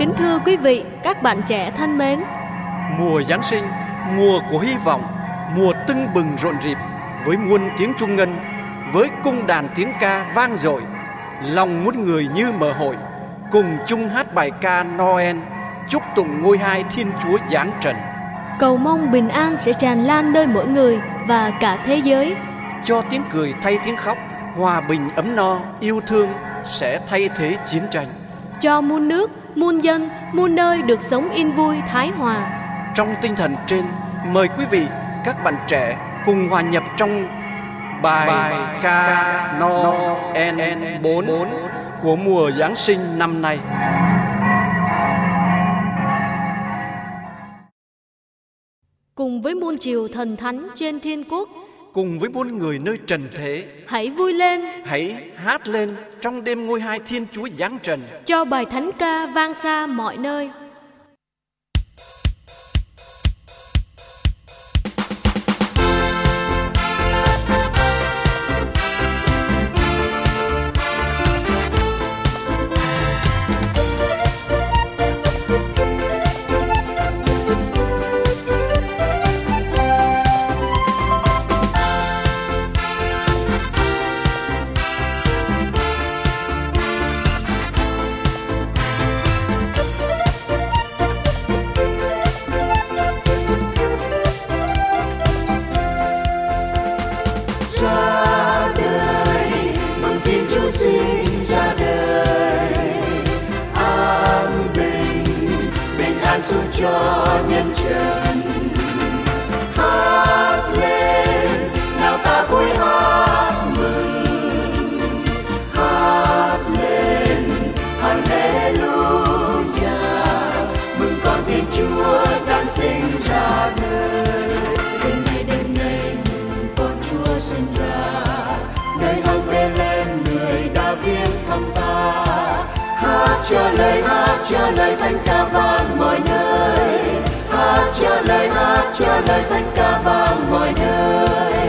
Kính thưa quý vị, các bạn trẻ thân mến, mùa Giáng sinh, mùa của hy vọng, mùa tưng bừng rộn rịp với muôn tiếng trung ngân, với cung đàn tiếng ca vang dội, lòng muôn người như mở hội, cùng chung hát bài ca Noel, chúc tụng ngôi hai Thiên Chúa giáng trần. cầu mong bình an sẽ tràn lan nơi mỗi người và cả thế giới. Cho tiếng cười thay tiếng khóc, hòa bình ấm no, yêu thương sẽ thay thế chiến tranh. Cho muôn nước, muôn dân, muôn nơi được sống yên vui thái hòa. Trong tinh thần trên, mời quý vị, các bạn trẻ cùng hòa nhập trong bài ca Noel 4 của mùa Giáng sinh năm nay. Cùng với muôn triều thần thánh trên thiên quốc, Cùng với muôn người nơi trần thế, hãy vui lên, hãy hát lên trong đêm ngôi hai Thiên Chúa giáng trần. cho bài thánh ca vang xa mọi nơi. Cho nhân trần hát lên nào ta vui hát mừng, hát lên Hallelujah, mừng con Thiên Chúa giáng sinh ra đời. Đêm nay mừng con Chúa sinh ra, nơi hang Bê-lêm người Đa-vít thăm ta. Hát cho lời thánh ca vang mọi nơi, hát cho lời thánh ca vang mọi nơi.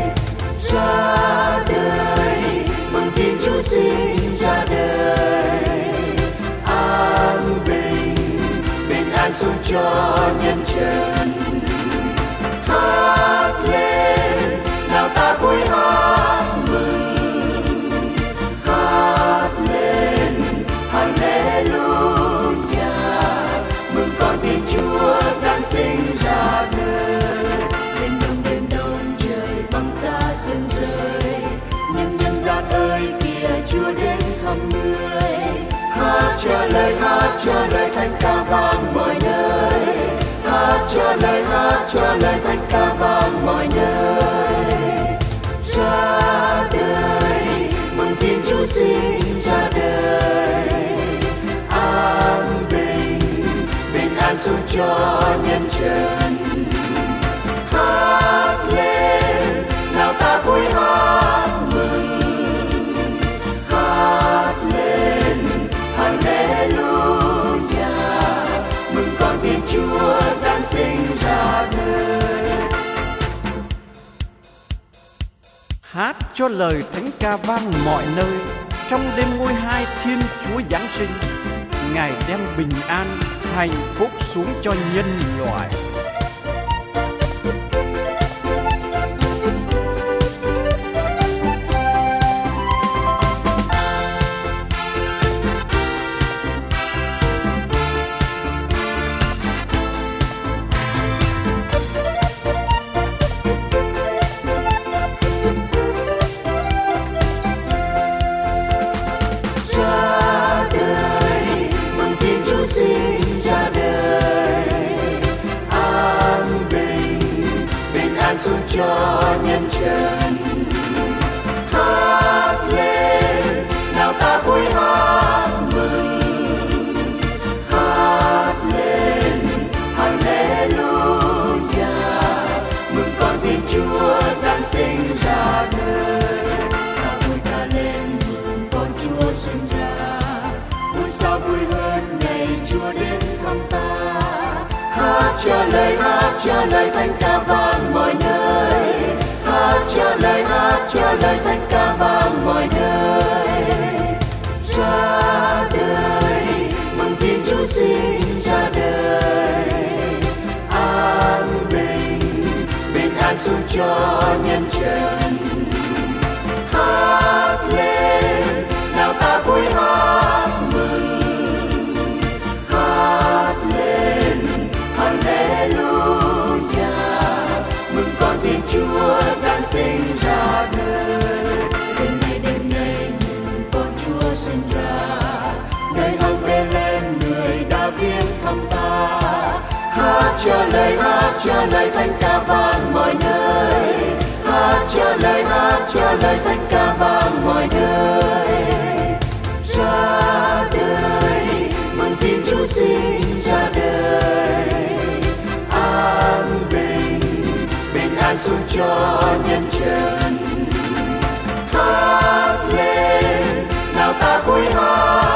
Ra đời mừng Thiên Chúa sinh ra đời, an bình an xuống cho nhân trần. Hát lên nào ta vui hát mừng, hát lên Hallelujah, mừng con Thiên Chúa giáng sinh ra đời. Đêm đông trời băng giá sương rơi, nhưng nhân gian ơi kìa Chúa đến thăm người. Hát cho lời thánh ca vang mọi nơi, hát cho lời thánh ca vang mọi nơi. Ra đời mừng Thiên Chúa sinh ra đời, an bình an xuống cho nhân trần. Hát lên nào ta vui hát mừng, hát lên Hallelujah, mừng con Thiên Chúa giáng sinh ra đời. Hát cho lời thánh ca vang mọi nơi, trong đêm ngôi hai Thiên Chúa giáng sinh, Ngài đem bình an, hạnh phúc xuống cho nhân loại. Xuống cho nhân trần. Hát lên nào ta vui hát mừng, hát lên Hallelujah, mừng con Thiên Chúa giáng sinh ra đời. Ta vui ca lên mừng con Chúa sinh ra, vui sao vui hơn ngày Chúa đến thăm ta. Hát cho lời thánh ca vang mọi nơi, hát cho lời thánh ca vang mọi nơi. Ra đời mừng Thiên Chúa sinh cho nhân trần. Hát lên nào ta vui hát mừng, hát lên Hallelujah, mừng con Thiên Chúa giáng sinh ra đời. Đêm nay mừng con Chúa sinh ra, nơi hang Bethlehem người David thăm ta. Hát cho lời thánh ca vang mọi nơi, hát cho lời thánh ca vang mọi nơi. Ra đời mừng Thiên Chúa sinh ra đời, an bình an xuống cho nhân trần. Hát lên nào ta vui hát